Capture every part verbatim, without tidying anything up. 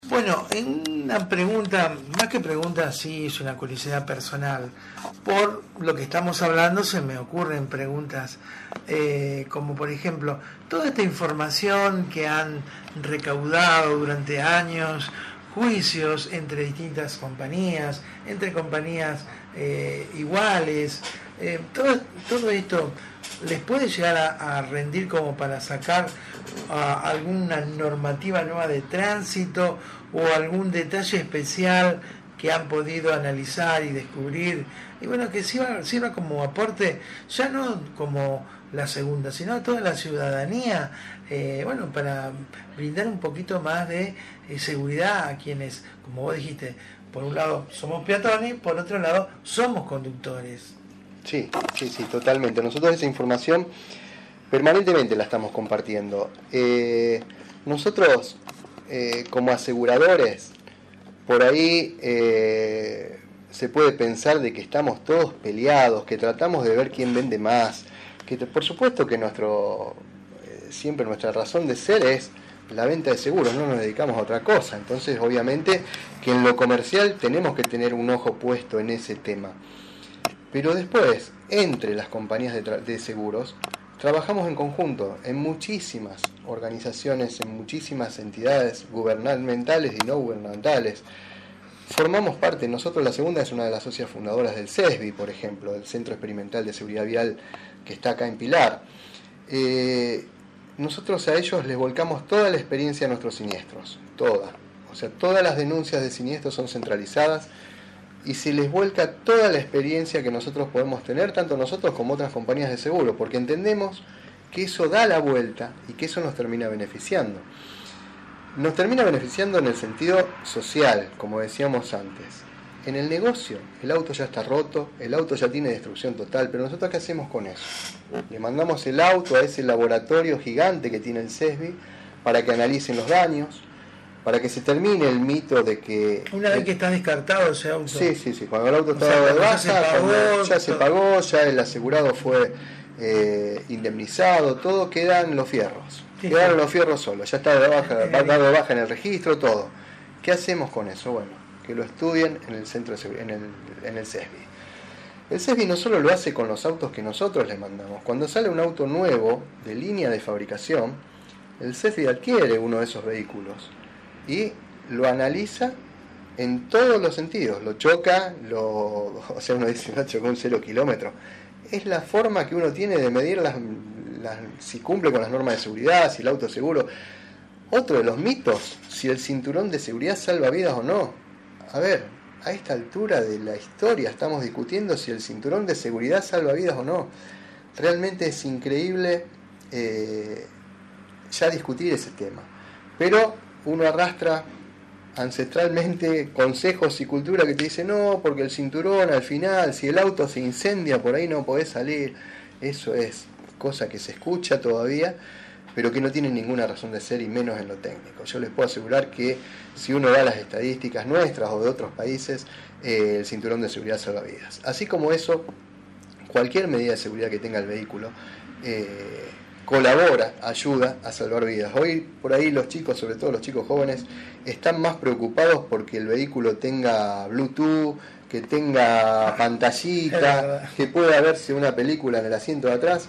Bueno, en una pregunta, más que pregunta, sí es una curiosidad personal. Por lo que estamos hablando se me ocurren preguntas eh, como por ejemplo, toda esta información que han recaudado durante años, juicios entre distintas compañías, entre compañías eh, iguales, eh, todo, todo esto les puede llegar a, a rendir como para sacar a alguna normativa nueva de tránsito o algún detalle especial que han podido analizar y descubrir, y bueno, que sirva, sirva como aporte, ya no como la segunda, sino a toda la ciudadanía, eh, bueno, para brindar un poquito más de eh, seguridad a quienes, como vos dijiste, por un lado somos peatones, por otro lado somos conductores. Sí, sí, sí, totalmente. Nosotros esa información permanentemente la estamos compartiendo. Eh, nosotros, eh, como aseguradores, por ahí eh, se puede pensar de que estamos todos peleados, que tratamos de ver quién vende más, que por supuesto que nuestro eh, siempre nuestra razón de ser es la venta de seguros, no nos dedicamos a otra cosa. Entonces, obviamente, que en lo comercial tenemos que tener un ojo puesto en ese tema. Pero después, entre las compañías de, de seguros, trabajamos en conjunto, en muchísimas organizaciones, en muchísimas entidades gubernamentales y no gubernamentales. Formamos parte, nosotros la segunda es una de las socias fundadoras del C E S B I, por ejemplo, del Centro Experimental de Seguridad Vial que está acá en Pilar. Eh, nosotros a ellos les volcamos toda la experiencia de nuestros siniestros, toda. O sea, todas las denuncias de siniestros son centralizadas y se les vuelca toda la experiencia que nosotros podemos tener, tanto nosotros como otras compañías de seguro, porque entendemos que eso da la vuelta y que eso nos termina beneficiando. Nos termina beneficiando en el sentido social, como decíamos antes. En el negocio, el auto ya está roto, el auto ya tiene destrucción total, pero nosotros ¿qué hacemos con eso? Le mandamos el auto a ese laboratorio gigante que tiene el C E S B I para que analicen los daños, para que se termine el mito de que... Una vez que está descartado ese auto. Sí, sí, sí, cuando el auto está de baja, ya se pagó, ya, se pagó, ya el asegurado fue eh, indemnizado, todo, quedan los fierros. Sí, quedaron sí. los fierros solos, ya está de baja, va a dar de baja en el registro, todo. ¿Qué hacemos con eso? Bueno, que lo estudien en el centro de, en el, en el C E S B I. El C E S B I no solo lo hace con los autos que nosotros le mandamos. Cuando sale un auto nuevo, de línea de fabricación, el C E S B I adquiere uno de esos vehículos y lo analiza en todos los sentidos, lo choca, lo, o sea, uno dice, no chocó un cero kilómetro. Es la forma que uno tiene de medir las, las, si cumple con las normas de seguridad, si el auto es seguro. Otro de los mitos, si el cinturón de seguridad salva vidas o no. A ver, a esta altura de la historia estamos discutiendo si el cinturón de seguridad salva vidas o no. Realmente es increíble eh, ya discutir ese tema. Pero uno arrastra ancestralmente consejos y cultura que te dicen no, porque el cinturón al final, si el auto se incendia, por ahí no podés salir. Eso es cosa que se escucha todavía, pero que no tiene ninguna razón de ser, y menos en lo técnico. Yo les puedo asegurar que si uno da las estadísticas nuestras o de otros países, eh, el cinturón de seguridad salva vidas. Así como eso, cualquier medida de seguridad que tenga el vehículo eh, colabora, ayuda a salvar vidas. Hoy por ahí los chicos, sobre todo los chicos jóvenes, están más preocupados porque el vehículo tenga Bluetooth, que tenga pantallita, que pueda verse una película en el asiento de atrás,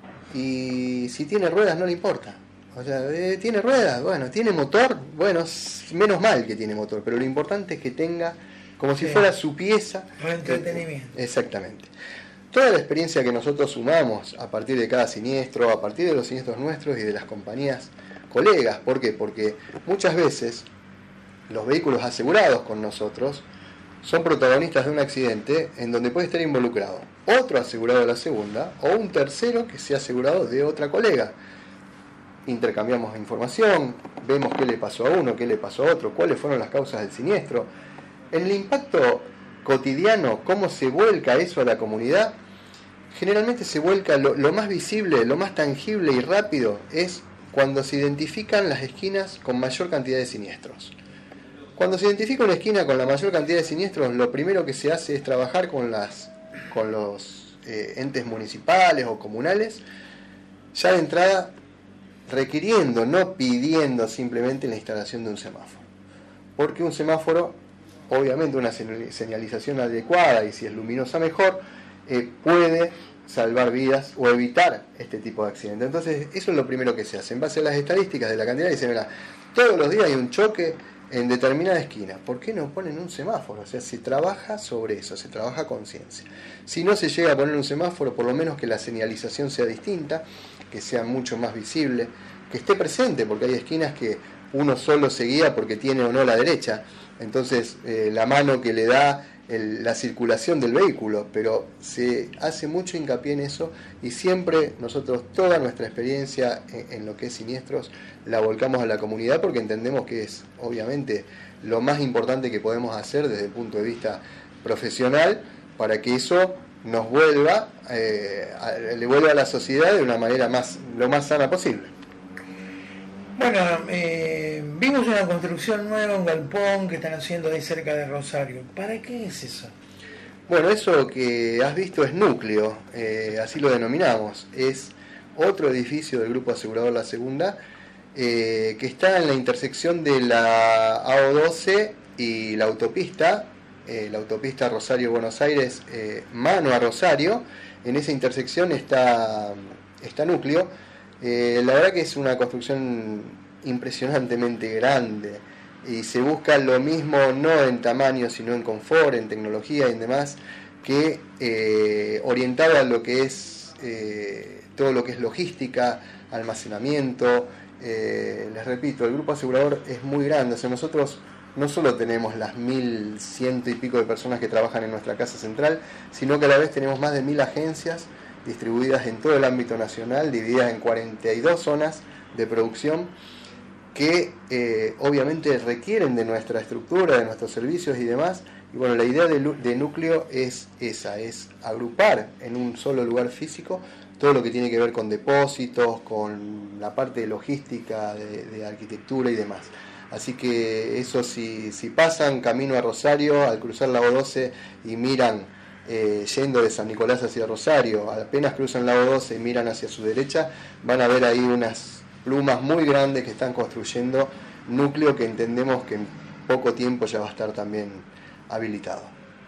y si tiene ruedas no le importa. O sea, eh, ¿tiene ruedas? Bueno, ¿tiene motor? Bueno, menos mal que tiene motor, pero lo importante es que tenga como si sí. fuera su pieza. Entretenimiento. Eh, exactamente. Toda la experiencia que nosotros sumamos a partir de cada siniestro, a partir de los siniestros nuestros y de las compañías colegas. ¿Por qué? Porque muchas veces los vehículos asegurados con nosotros son protagonistas de un accidente en donde puede estar involucrado otro asegurado de la segunda o un tercero que sea asegurado de otra colega. Intercambiamos información, vemos qué le pasó a uno, qué le pasó a otro, cuáles fueron las causas del siniestro. En el impacto cotidiano, cómo se vuelca eso a la comunidad, generalmente se vuelca lo, lo más visible, lo más tangible y rápido es cuando se identifican las esquinas con mayor cantidad de siniestros. Cuando se identifica una esquina con la mayor cantidad de siniestros, lo primero que se hace es trabajar con, las, con los eh, entes municipales o comunales, ya de entrada requiriendo, no pidiendo simplemente la instalación de un semáforo. porque un semáforo, obviamente una señalización adecuada y si es luminosa mejor, eh, puede salvar vidas o evitar este tipo de accidentes. Entonces eso es lo primero que se hace. En base a las estadísticas de la cantidad, dicen, mira, todos los días hay un choque en determinada esquina. ¿Por qué no ponen un semáforo? O sea, se trabaja sobre eso, se trabaja con ciencia. Si no se llega a poner un semáforo, por lo menos que la señalización sea distinta, que sea mucho más visible, que esté presente, porque hay esquinas que uno solo se guía porque tiene o no la derecha. Entonces, eh, la mano que le da el, la circulación del vehículo, pero se hace mucho hincapié en eso y siempre nosotros toda nuestra experiencia en, en lo que es siniestros la volcamos a la comunidad porque entendemos que es obviamente lo más importante que podemos hacer desde el punto de vista profesional para que eso nos vuelva, eh, a, le vuelva a la sociedad de una manera más lo más sana posible. Bueno, eh, vimos una construcción nueva, un galpón que están haciendo ahí cerca de Rosario. ¿Para qué es eso? Bueno, eso que has visto es núcleo, eh, así lo denominamos. Es otro edificio del Grupo Asegurador La Segunda, eh, que está en la intersección de la A O doce y la autopista, eh, la autopista Rosario-Buenos Aires, eh, mano a Rosario. En esa intersección está, está núcleo. Eh, la verdad que es una construcción impresionantemente grande y se busca lo mismo no en tamaño sino en confort, en tecnología y en demás, que eh, orientado a lo que es eh, todo lo que es logística, almacenamiento. Eh, les repito, el grupo asegurador es muy grande, o sea, nosotros no solo tenemos las mil ciento y pico de personas que trabajan en nuestra casa central, sino que a la vez tenemos más de mil agencias distribuidas en todo el ámbito nacional, divididas en cuarenta y dos zonas de producción que eh, obviamente requieren de nuestra estructura, de nuestros servicios y demás. Y bueno, la idea de, de núcleo es esa, es agrupar en un solo lugar físico todo lo que tiene que ver con depósitos, con la parte de logística, de, de arquitectura y demás. Así que eso, si, si pasan camino a Rosario, al cruzar la O doce y miran Eh, yendo de San Nicolás hacia Rosario, apenas cruzan la O doce y miran hacia su derecha, van a ver ahí unas plumas muy grandes que están construyendo núcleo que entendemos que en poco tiempo ya va a estar también habilitado.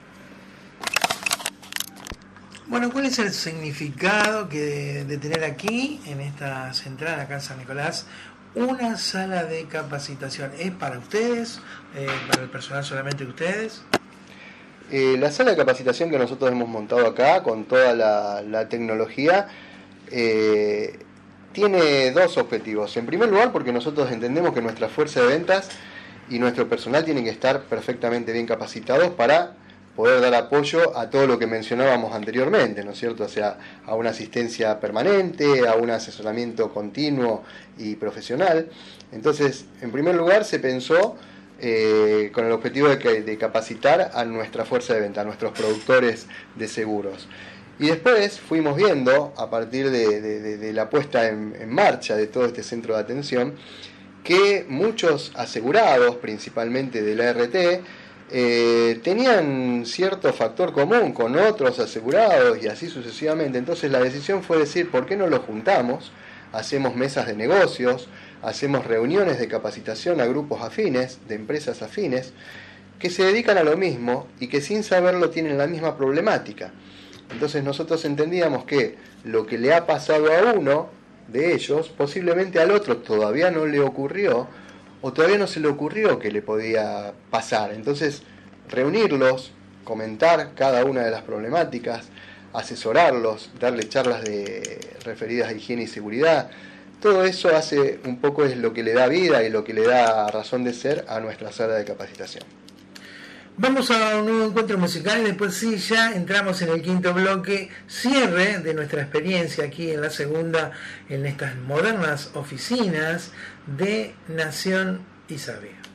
Bueno, ¿cuál es el significado que de, de tener aquí, en esta central, acá en San Nicolás, una sala de capacitación? ¿Es para ustedes? Eh, ¿Para el personal solamente de ustedes? Eh, la sala de capacitación que nosotros hemos montado acá, con toda la, la tecnología, eh, tiene dos objetivos. En primer lugar, porque nosotros entendemos que nuestra fuerza de ventas y nuestro personal tienen que estar perfectamente bien capacitados para poder dar apoyo a todo lo que mencionábamos anteriormente, ¿no es cierto? O sea, a una asistencia permanente, a un asesoramiento continuo y profesional. Entonces, en primer lugar, se pensó Eh, con el objetivo de, que, de capacitar a nuestra fuerza de venta, a nuestros productores de seguros. Y después fuimos viendo, a partir de, de, de, de la puesta en, en marcha de todo este centro de atención, que muchos asegurados, principalmente de la R T, eh, tenían cierto factor común con otros asegurados y así sucesivamente. Entonces la decisión fue decir, ¿por qué no los juntamos? Hacemos mesas de negocios, hacemos reuniones de capacitación a grupos afines, de empresas afines, que se dedican a lo mismo y que sin saberlo tienen la misma problemática. Entonces nosotros entendíamos que lo que le ha pasado a uno de ellos, posiblemente al otro todavía no le ocurrió, o todavía no se le ocurrió que le podía pasar. Entonces, reunirlos, comentar cada una de las problemáticas, asesorarlos, darle charlas de referidas a higiene y seguridad. Todo eso hace un poco es lo que le da vida y lo que le da razón de ser a nuestra sala de capacitación. Vamos a un nuevo encuentro musical y después sí, ya entramos en el quinto bloque, cierre de nuestra experiencia aquí en La Segunda, en estas modernas oficinas de Nación y Sabia.